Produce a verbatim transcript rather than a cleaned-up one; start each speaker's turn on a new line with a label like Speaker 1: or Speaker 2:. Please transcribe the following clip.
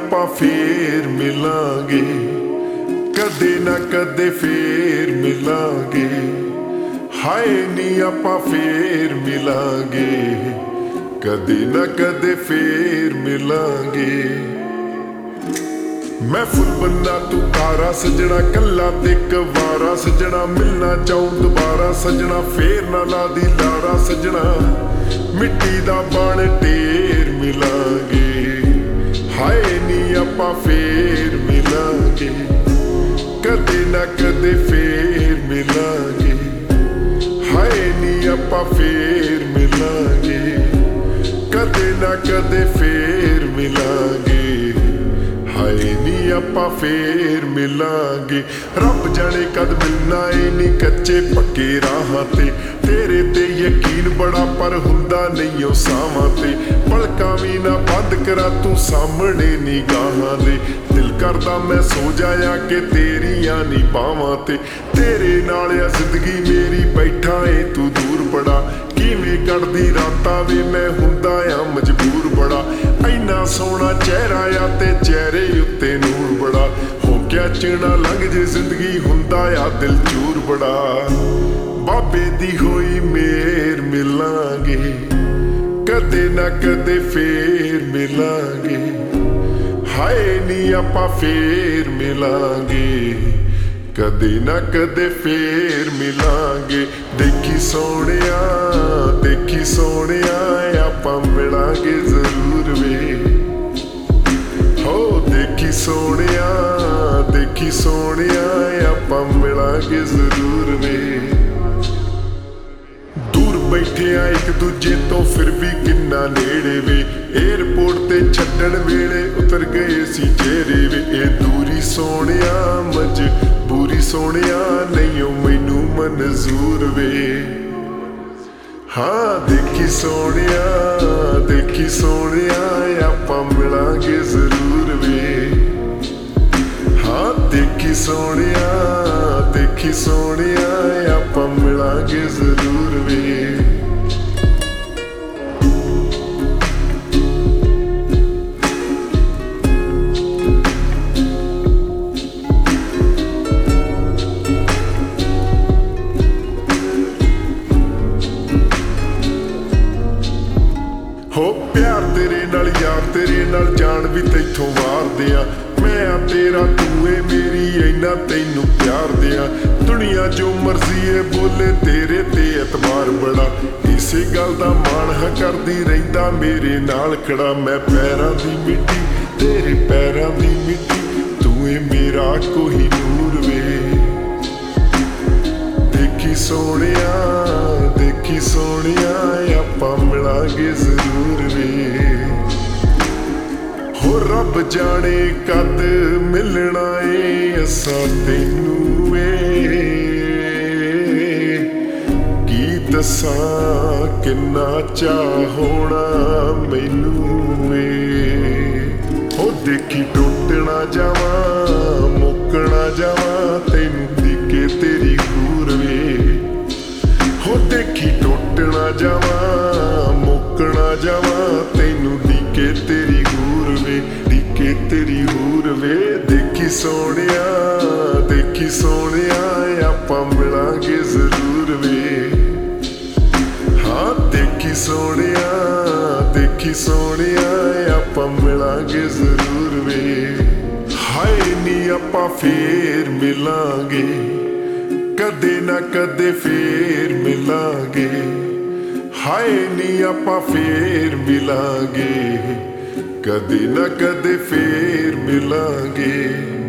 Speaker 1: ਆਪਾਂ ਫੇਰ ਮਿਲਾਂਗੇ, ਕਦੇ ਨਾ ਕਦੇ ਫੇਰ ਮਿਲਾਂਗੇ। ਹਾਏ ਨੀ ਆਪਾਂ ਫੇਰ ਮਿਲਾਂਗੇ, ਕਦੇ ਨਾ ਕਦੇ ਫੇਰ ਮਿਲਾਂਗੇ। ਮੈਂ ਫੁੱਲ ਬੰਨਾ ਤੂੰ ਤਾਰਾ ਸਜਣਾ, ਕੱਲਾ ਤੇ ਕਵਾਰਾ ਸਜਣਾ। ਮਿਲਣਾ ਚਾਹੂੰ ਦੁਬਾਰਾ ਸਜਣਾ, ਫੇਰ ਨਾ ਲਾ ਦੀ ਲਾਰਾ ਸਜਣਾ। ਮਿੱਟੀ ਦਾ ਬਣ ਢੇਰ ਮਿਲਾਂਗੇ, ਹਾਏ ਨੀ ਆਪਾਂ ਫੇਰ ਮਿਲਾਂਗੇ, ਕਦੇ ਨਾ ਕਦੇ ਫੇਰ ਮਿਲਾਂਗੇ। ਹਾਏ ਨੀ ਆਪਾਂ ਫੇਰ ਮਿਲਾਂਗੇ, ਕਦੇ ਨਾ ਕਦੇ ਫੇਰ ਮਿਲਾਂਗੇ। ਹਾਏ ਨੀ ਆਪਾਂ ਫੇਰ ਮਿਲਾਂਗੇ। ਰੱਬ ਜਾਣੇ ਕਦ ਮਿਲਣਾ ਏ ਨੀ ਕੱਚੇ ਪੱਕੇ ਰਾਹਾਂ ਤੇ। ਤੇਰੇ ਤੇ ਯਕੀਨ ਬੜਾ ਪਰ ਹੁੰਦਾ ਨਹੀਂ ਉਹ ਸਾਵਾਂ ਤੇ। ਪਲਕਾਂ ਵੀ ਨਾ ਬੰਦ ਕਰਾਂ ਤੂੰ ਸਾਹਮਣੇ ਨਿਗਾਹਾਂ ਦੇ। ਦਿਲ ਕਰਦਾ ਮੈਂ ਸੋ ਜਾਇਆ ਕਿ ਤੇਰੀਆਂ ਨੀ ਬਾਵਾਂ ਤੇ। ਤੇਰੇ ਨਾਲ ਆ ਜ਼ਿੰਦਗੀ ਮੇਰੀ, ਬੈਠਾ ਏ ਤੂੰ ਦੂਰ ਬੜਾ। ਕਿਵੇਂ ਕੱਢਦੀ ਰਾਤਾਂ ਵੇ ਮੈਂ ਹੁੰਦਾ ਆ ਮਜਬੂਰ ਬੜਾ। ਇੰਨਾ ਸੋਹਣਾ ਚਿਹਰਾ ਆ ਤੇ ਚਿਹਰੇ ਉੱਤੇ ਨੂਰ ਬੜਾ। ਹੋ ਗਿਆ ਚਿਣਾ ਲੰਘ ਜੇ ਜ਼ਿੰਦਗੀ, ਹੁੰਦਾ ਆ ਦਿਲ ਚੂਰ ਬੜਾ। ਬਾਬੇ ਦੀ ਹੋਈ ਮੇਰ ਮਿਲਾਂਗੇ, ਕਦੇ ਨਾ ਕਦੇ ਫੇਰ ਮਿਲਾਂਗੇ। ਹਾਏ ਨੀ ਆਪਾਂ ਫੇਰ ਮਿਲਾਂਗੇ, ਕਦੇ ਨਾ ਕਦੇ ਫੇਰ ਮਿਲਾਂਗੇ। ਦੇਖੀ ਸੋਹਣਿਆ ਦੇਖੀ ਸੋਹਣਿਆ ਆਪਾਂ ਮਿਲਾਂਗੇ ਜ਼ਰੂਰ ਵੇ। ਹੋ ਦੇਖੀ ਸੋਹਣਿਆ ਦੇਖੀ ਸੋਹਣਿਆ ਆਪਾਂ ਮਿਲਾਂਗੇ ਜ਼ਰੂਰ ਵੇ। ਦੂਰ ਬੈਠੇ ਆ ਇੱਕ ਦੂਜੇ ਤੋਂ ਫਿਰ ਵੀ ਕਿੰਨਾ ਨੇੜੇ ਵੇ। ਏਅਰਪੋਰਟ ਤੇ ਛੱਡਣ ਵੇਲੇ ਉਤਰ ਗਏ ਸੀ ਚਿਹਰੇ ਵੇ। ਇਹ ਦੂਰੀ ਸੋਹਣਿਆ ਮਜਬੂਰੀ ਸੋਹਣਿਆ ਨਹੀਂ ਉਹ ਮੈਨੂੰ ਮਨਜ਼ੂਰ ਵੇ। ਹਾਂ ਦੇਖੀ ਸੋਹਣਿਆ ਦੇਖੀ ਸੋਹਣਿਆ ਆਪਾਂ ਮਿਲਾਂਗੇ ਜ਼ਰੂਰ ਵੇ। ਹਾਂ ਦੇਖੀ ਸੋਹਣਿਆ ਦੇਖੀ ਸੋਹਣਿਆ ਆਪਾਂ ਮਿਲਾਂਗੇ ਜ਼ਰੂਰ ਵੇ। ਹੋ ਪਿਆਰ ਤੇਰੇ ਨਾਲ ਯਾਰ ਤੇਰੇ ਨਾਲ ਜਾਨ ਵੀ ਤੈਥੋਂ ਵਾਰਦੇ ਆ। ਮੈਂ ਆ ਤੇਰਾ ਤੂੰ ਏ ਮੇਰੀ ਇੰਨਾ ਤੈਨੂੰ ਪਿਆਰ ਦਿਆਂ। ਦੁਨੀਆ ਜੋ ਮਰਜ਼ੀ ਏ ਬੋਲੇ ਤੇਰੇ ਤੇ ਇਤਬਾਰ ਬੜਾ। ਇਸੇ ਗੱਲ ਦਾ ਮਾਣ ਹਾਂ ਕਰਦੀ ਰਹਿੰਦਾ ਮੇਰੇ ਨਾਲ ਖੜਾ। ਮੈਂ ਪੈਰਾਂ ਦੀ ਮਿੱਟੀ ਤੇਰੇ ਪੈਰਾਂ ਦੀ ਮਿੱਟੀ, ਤੂੰ ਏ ਮੇਰਾ ਕੋਈ ਨੂਰ ਵੇ। ਦੇਖੀ ਸੋਹਣਿਆ ਦੇਖੀ ਸੋਹਣਿਆ ਆਪਾਂ ਮਿਲਾਂਗੇ ਜ਼ਰੂਰ ਵੇ। ਹੋ ਰੱਬ ਜਾਣੇ ਕਦ ਮਿਲਣਾ ਏ ਅਸਾਂ ਤੈਨੂੰ ਵੇ। ਕੀ ਦੱਸਾਂ ਕਿੰਨਾ ਚਾਅ ਹੋਣਾ ਮੈਨੂੰ ਵੇ। ਹੋ ਦੇਖੀ ਟੁੱਟ ਨਾ ਜਾਵਾਂ ਮੁੱਕ ਨਾ ਜਾਵਾਂ ਤੈਨੂੰ ਦਿਖੇ ਤੇਰੀ ਹੂਰ ਵੇ। ਹੋ ਦੇਖੀ ਟੁੱਟ ਨਾ ਜਾਵਾਂ ਮੁੱਕ ਨਾ ਜਾਵਾਂ ਤੈਨੂੰ ਦਿਖੇ ਤੇਰੀ ਹੂਰ ਵੇ। ਦਿਖੇ ਤੇਰੀ ਹੂਰ ਵੇ। ਦੇਖੀ ਸੋਹਣਿਆ ਦੇਖੀ ਸੋਹਣਿਆ ਆਪਾਂ ਮਿਲਾਂਗੇ ਜ਼ਰੂਰ ਵੇ। ਹਾਂ ਦੇਖੀ ਸੋਹਣਿਆ ਦੇਖੀ ਸੋਹਣਿਆ ਆਪਾਂ ਮਿਲਾਂਗੇ ਜ਼ਰੂਰ ਵੇ। ਹਾਏ ਨੀ ਆਪਾਂ ਫੇਰ ਮਿਲਾਂਗੇ, ਕਦੇ ਨਾ ਕਦੇ ਫੇਰ ਮਿਲਾਂਗੇ। ਹਾਏ ਨੀ ਆਪਾਂ ਫੇਰ ਮਿਲਾਂਗੇ, ਕਦੇ ਨਾ ਕਦੇ ਫੇਰ ਮਿਲਾਂਗੇ।